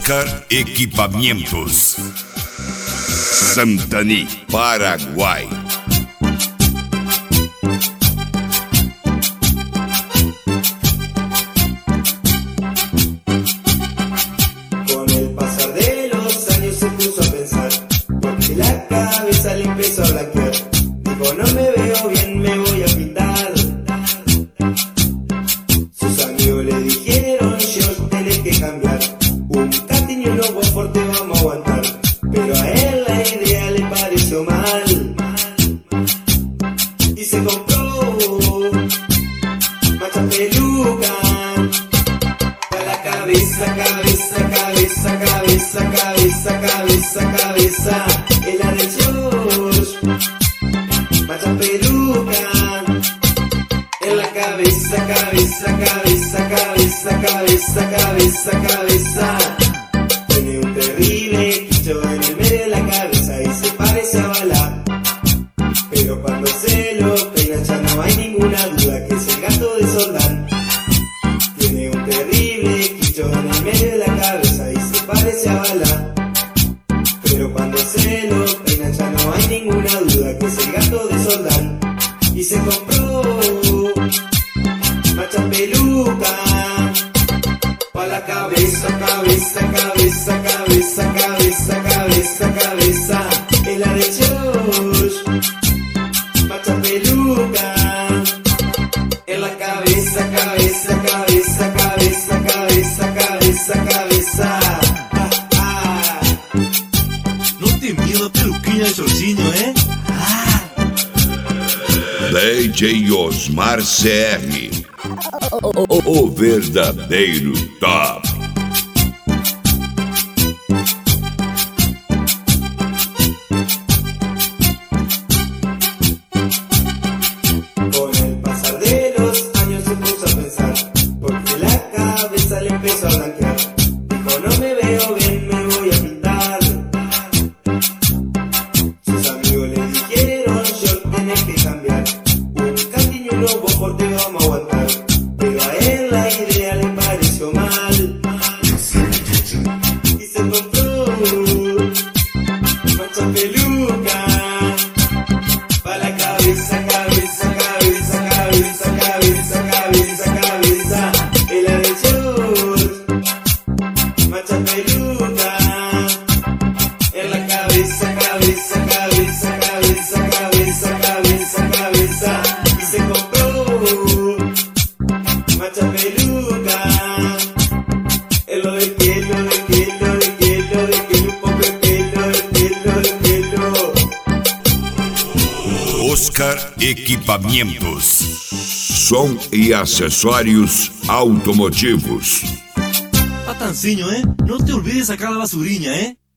Oscar Equipamientos, Santaní, Paraguay. Con el pasar de los años se puso a pensar, porque la cabeza le empezó a blanquear. Dijo, no me veo bien, me voy a pintar. Sus amigos le dijeron, yo tenés que cambiar. Un casting y unos Bonfort te vamos a aguantar. Pero a él la idea le pareció mal y se compró macha peluca. Pa' la cabeza, cabeza, cabeza, cabeza, cabeza, cabeza, cabeza. Es la de George, macha peluca. En la cabeza, cabeza, cabeza, cabeza, cabeza, cabeza, cabeza. Tiene un terrible quicho en el medio de la cabeza y se parece a Bala. Pero cuando se lo peina ya no hay ninguna duda que es el gato de Soldán. Tiene un terrible quicho en el medio de la cabeza y se parece a Bala. Pero cuando se lo peina ya no hay ninguna duda que es el gato de Soldán. Y se compró macha peluca. Pa' la cabeza, cabeza, cabeza, cabeza, cabeza, cabeza, cabeza. Es la de George, macha peluca. En la cabeza, cabeza, cabeza, cabeza, cabeza, cabeza, cabeza. No te miedo a peluquinha de Jorginho, DJ Osmar CR, o verdadeiro top. Con el pasar de los años se puso a pensar, porque la cabeza le empezó a blanquear. Dijo, no me veo bien, me voy a pintar. Sus amigos le dijeron, yo tenés que cambiar. Un casting y unos Bonfort te vamos a aguantar. Pero a él la idea le pareció mal y se compró macha peluca. Pa' la cabeza, cabeza, cabeza, cabeza, cabeza, cabeza, cabeza. Es la de George, macha peluca. En la cabeza, cabeza, cabeza, cabeza, cabeza, cabeza, cabeza. Y se compró macha peluca. En lo del pelo, del pelo, del pelo, del pelo, un poco de pelo, del pelo, del pelo. Oscar Equipamientos, som e acessórios automotivos. Patancinho, no te olvides sacar la basurinha,